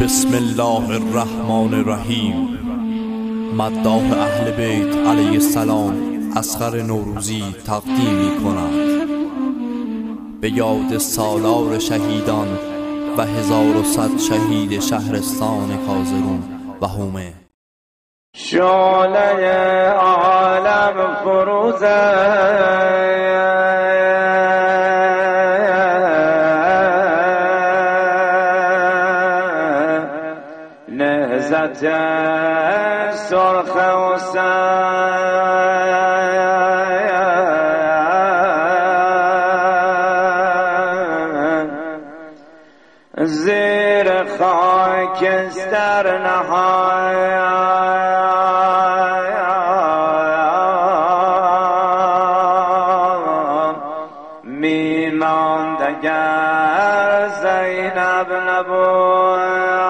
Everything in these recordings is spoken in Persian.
بسم الله الرحمن الرحیم. مداح اهل بیت علیه السلام اصغر نوروزی تقدیم می کند به یاد سالار شهیدان و 1100 شهید شهرستان کازرون و حومه. شعله عالم فروزه نهزت سرخ و زیر خاکستر میماند اگر زینب نبود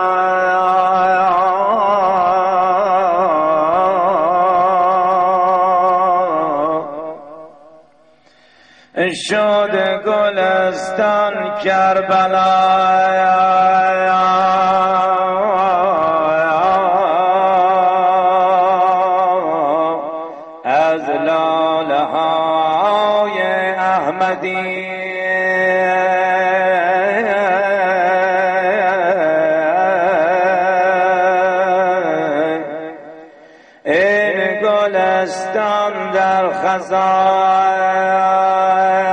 شد گلستان کربلا از لاله های احمدی این گلستان در خزان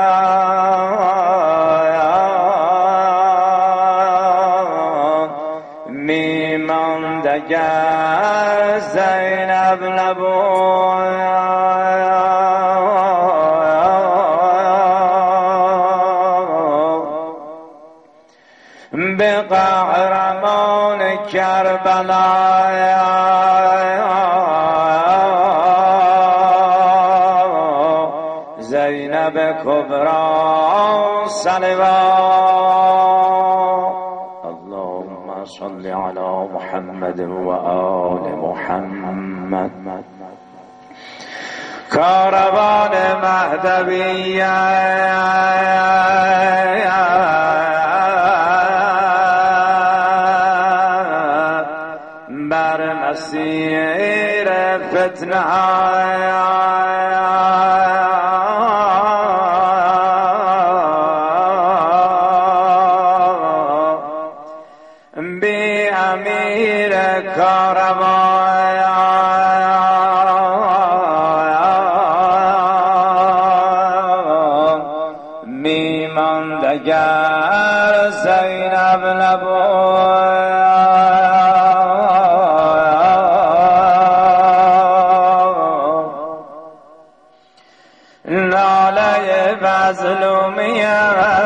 میماند اگر زینب نبود به قهرمان کربلا زینب کبری صلوات. اللهم صل علی محمد و آل محمد. کاروان مهدویه بر مسیر فتنه بی امیر کاروان میماند اگر زینب نبود ناله مظلومیه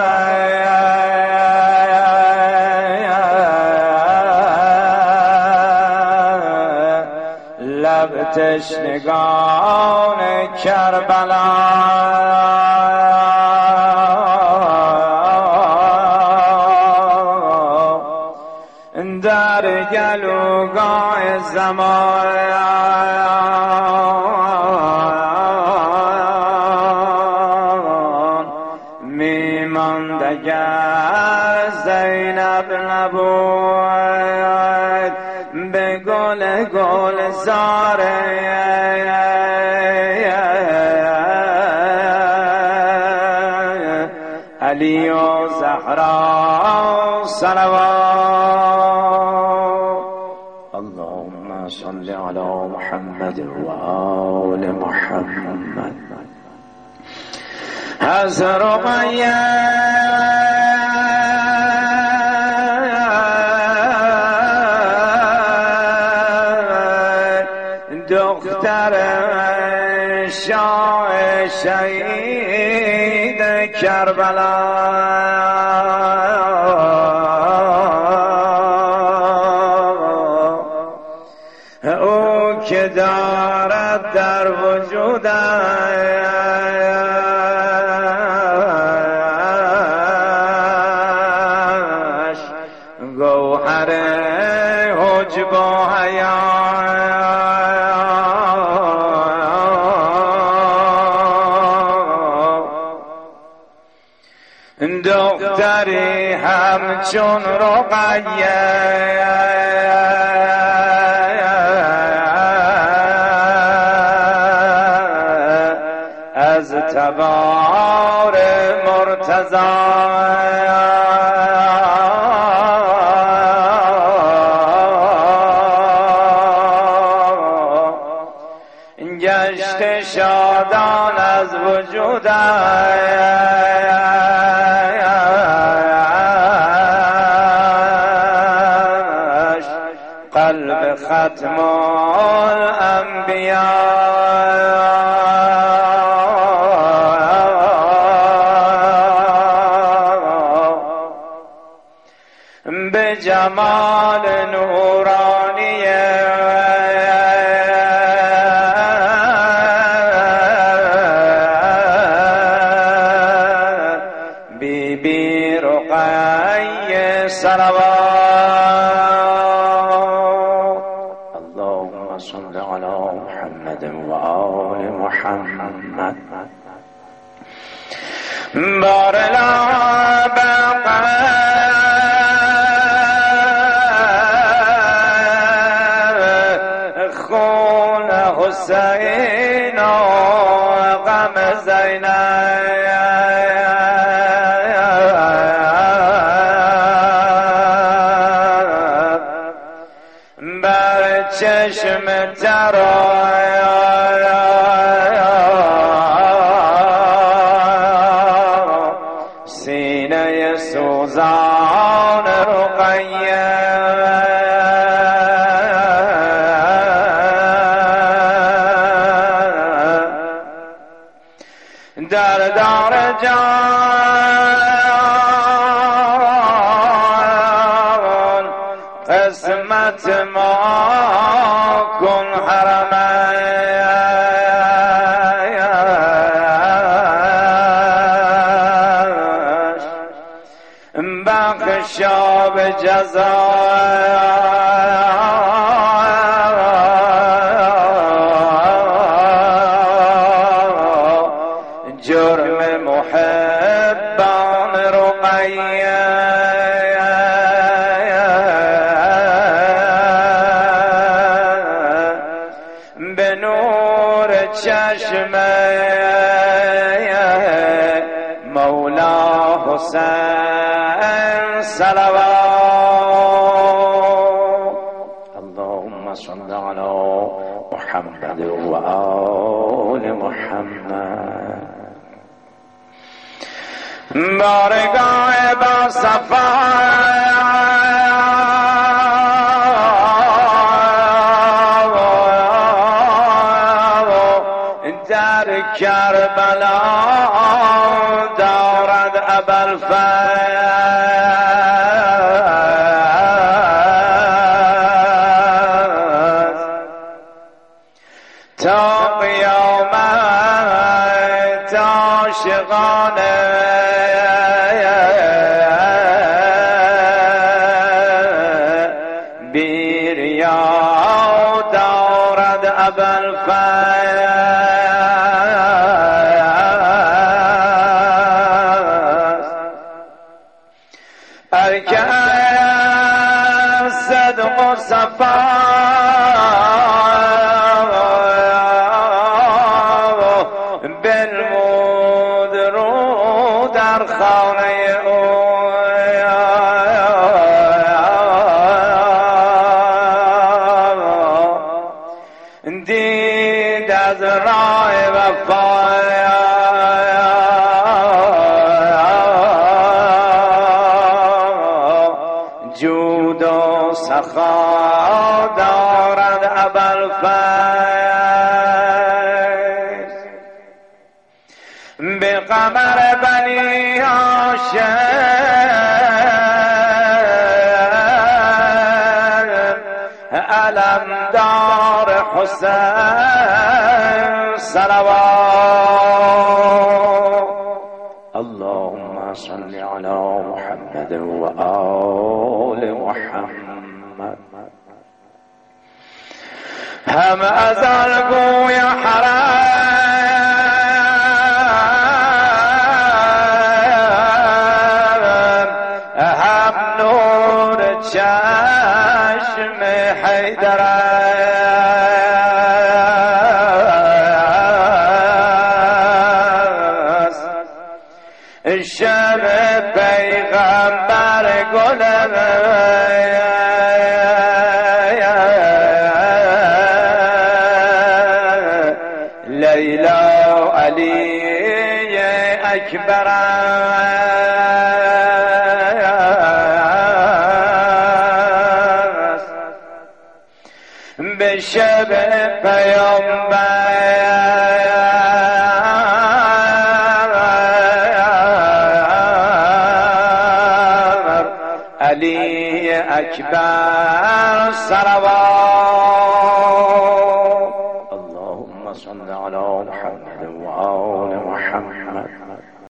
لب تشنگان کربلا در گلوگاه زمان میماند اگر زینب نبود به گل گلزار علی و زهرا صلوات. اللهم صل علی محمد و آل محمد. از رقیه دختر شاه شهید کربلا او که دارد در وجودش گوهر حجب و حیا دختری همچون رقیه از تبار مرتضی گشت شادان از وجودش قلب ختم الانبیاء به جمال نورانی بی بی رقیه صلوات. اللهم صل علی محمد و آل محمد بار لا خون حسین و غم زینب بر چشم سینه سوزان رقیه در دار جان قسمت ما کن حرمه بخشا به جزا جرم محبان رقیه به نور چشم مولا حسین صلوات. اللهم صل علی محمد و آل محمد بارگاه با صفا در کربلا دارد ابوالفضل تا قیامت عاشقان بیریا دارد ابوالفضل ارکه صدق و صفا بنمود رو در خانه او دید از راه وفا جود و سخا دارد ابوالفضل به قمر بنی هاشم علمدار حسین صلوات. اللهم صل علی محمد و آل محمد هم ازل گوی حرم چشم حیدر است، شب پیغمبر گلم لیلا علی اکبر است، به شب پیامبر علی اکبر صلوات